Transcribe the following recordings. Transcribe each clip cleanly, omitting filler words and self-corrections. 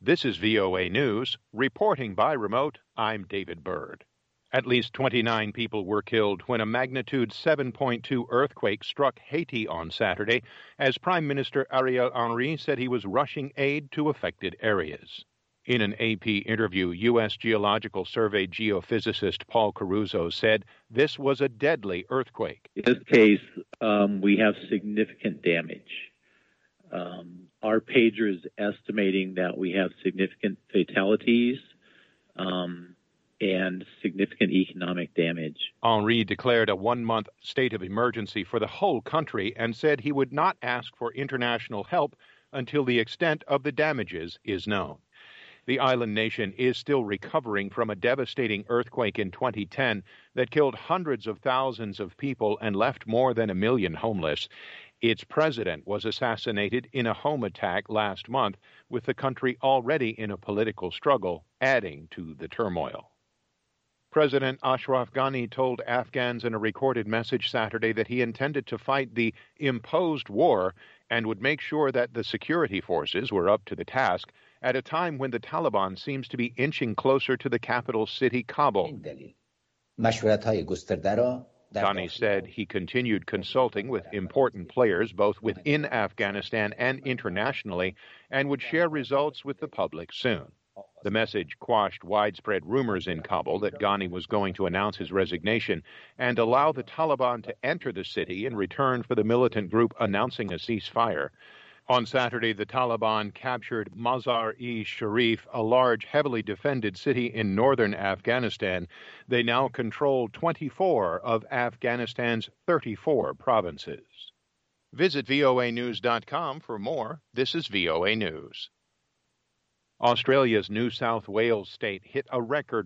This is VOA News. Reporting by remote, I'm David Byrd. At least 29 people were killed when a magnitude 7.2 earthquake struck Haiti on Saturday, as Prime Minister Ariel Henry said he was rushing aid to affected areas. In an AP interview, U.S. Geological Survey geophysicist Paul Caruso said this was a deadly earthquake. In this case, we have significant damage. Our pager is estimating that we have significant fatalities and significant economic damage. Henry declared a one-month state of emergency for the whole country and said he would not ask for international help until the extent of the damages is known. The island nation is still recovering from a devastating earthquake in 2010 that killed hundreds of thousands of people and left more than 1 million homeless. Its president was assassinated in a home attack last month, with the country already in a political struggle, adding to the turmoil. President Ashraf Ghani told Afghans in a recorded message Saturday that he intended to fight the imposed war and would make sure that the security forces were up to the task at a time when the Taliban seems to be inching closer to the capital city, Kabul. Ghani said he continued consulting with important players both within Afghanistan and internationally and would share results with the public soon. The message quashed widespread rumors in Kabul that Ghani was going to announce his resignation and allow the Taliban to enter the city in return for the militant group announcing a ceasefire. On Saturday, the Taliban captured Mazar-e-Sharif, a large, heavily defended city in northern Afghanistan. They now control 24 of Afghanistan's 34 provinces. Visit voanews.com for more. This is VOA News. Australia's New South Wales state hit a record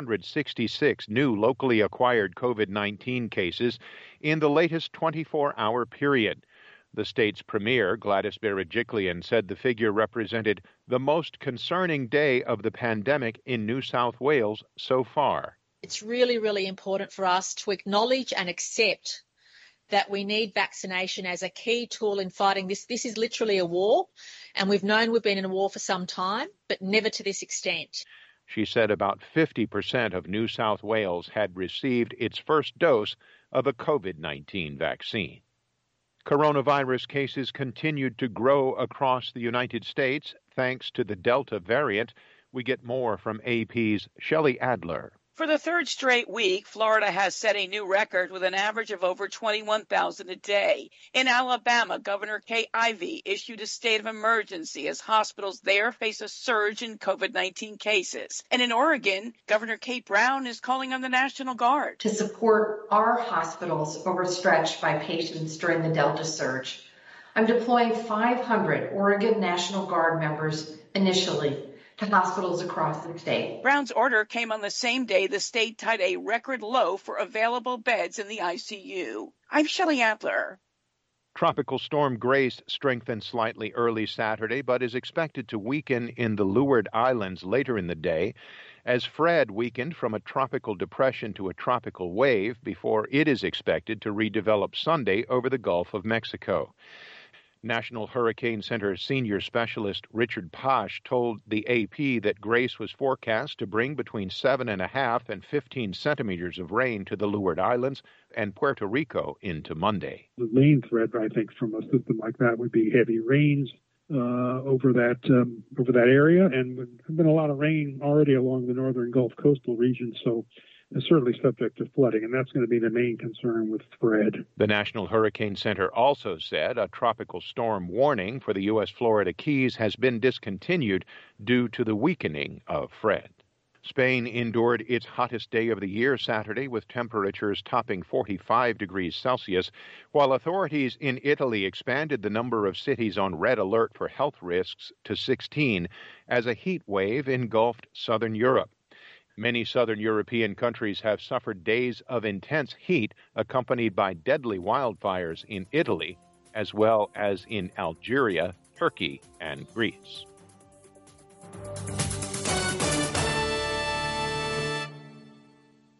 466 new locally acquired COVID-19 cases in the latest 24-hour period. The state's premier, Gladys Berejiklian, said the figure represented the most concerning day of the pandemic in New South Wales so far. It's really, really important for us to acknowledge and accept that we need vaccination as a key tool in fighting this. This is literally a war, and we've known we've been in a war for some time, but never to this extent. She said about 50% of New South Wales had received its first dose of a COVID-19 vaccine. Coronavirus cases continued to grow across the United States thanks to the Delta variant. We get more from AP's Shelley Adler. For the third straight week, Florida has set a new record with an average of over 21,000 a day. In Alabama, Governor Kay Ivey issued a state of emergency as hospitals there face a surge in COVID-19 cases. And in Oregon, Governor Kate Brown is calling on the National Guard to support our hospitals overstretched by patients during the Delta surge. I'm deploying 500 Oregon National Guard members initially to hospitals across the state. Brown's order came on the same day the state tied a record low for available beds in the ICU. I'm Shelley Adler. Tropical storm Grace strengthened slightly early Saturday, but is expected to weaken in the Leeward Islands later in the day, as Fred weakened from a tropical depression to a tropical wave before it is expected to redevelop Sunday over the Gulf of Mexico. National Hurricane Center senior specialist Richard Posh told the AP that Grace was forecast to bring between 7.5 and 15 centimeters of rain to the Leeward Islands and Puerto Rico into Monday. The main threat, I think, from a system like that would be heavy rains over that area, and there's been a lot of rain already along the northern Gulf coastal region, so is certainly subject to flooding, and that's going to be the main concern with Fred. The National Hurricane Center also said a tropical storm warning for the U.S. Florida Keys has been discontinued due to the weakening of Fred. Spain endured its hottest day of the year Saturday with temperatures topping 45 degrees Celsius, while authorities in Italy expanded the number of cities on red alert for health risks to 16 as a heat wave engulfed southern Europe. Many southern European countries have suffered days of intense heat accompanied by deadly wildfires in Italy, as well as in Algeria, Turkey, and Greece.